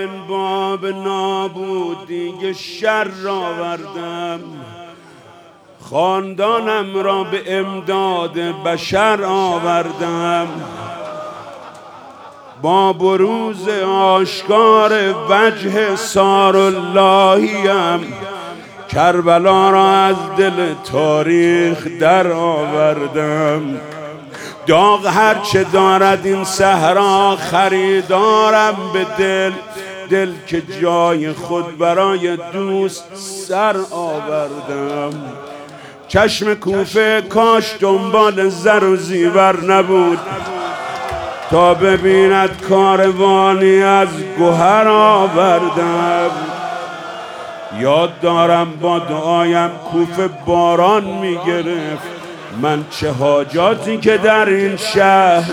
من باب نابودی شر آوردم، خاندانم را به امداد بشر آوردم. با بروز آشکار وجه ساراللهیم کربلا را از دل تاریخ در آوردم. داغ هرچه دارد این صحرا خریدارم به دل که جای خود برای دوست سر آوردم. چشم کوفه کاش دنبال زر و زیور نبود تا ببیند کاروانی از گوهر آوردم. یاد دارم با دعایم کوفه باران میگرفت، من چه حاجاتی که در این شهر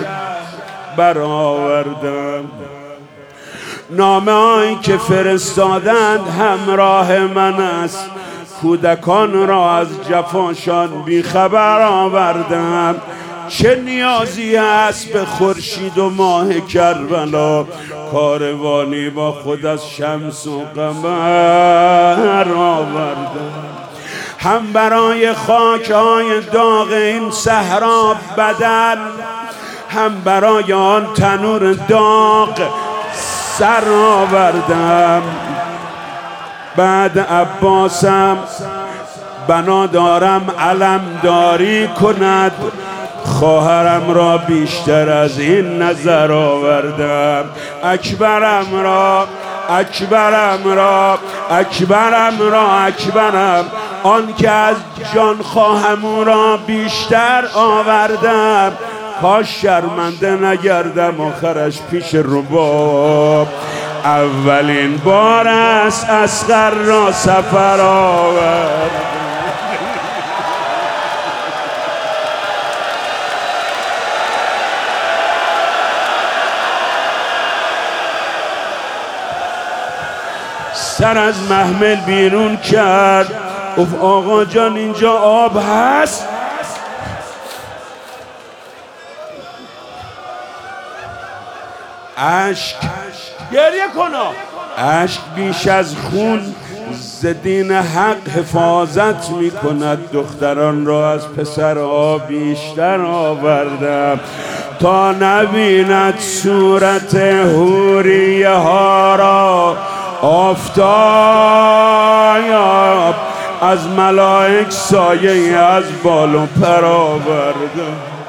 برآوردم. نامه هایی که فرستادند همراه من است، کودکان را از جفاشان بیخبر آوردم. چه نیازی است به خورشید و ماه کربلا، کاروانی با خود از شمس و قمر آوردم. هم برای خاک‌های داغ این صحرا بدن، هم برای آن تنور داغ سر آوردم. بعد عباسم بنا دارم علمداری کند، خواهرم را بیشتر از این نظر آوردم. اکبرم آن که از جان خواهم او را بیشتر آوردم. کاش شرمنده نگردم آخرش پیش رباب. اولین بار است اصغر را سفر آورد. سر از محمل بیرون کرد، گفت آقا جان اینجا آب هست؟ اشک گریه کنا، اشک بیش از خون ز دین حق حفاظت می کند. دختران را از پسرها بیشتر آوردم تا نبیند صورت حوریه ها را آفتاب. از ملائک سایه از بال و پر آوردم.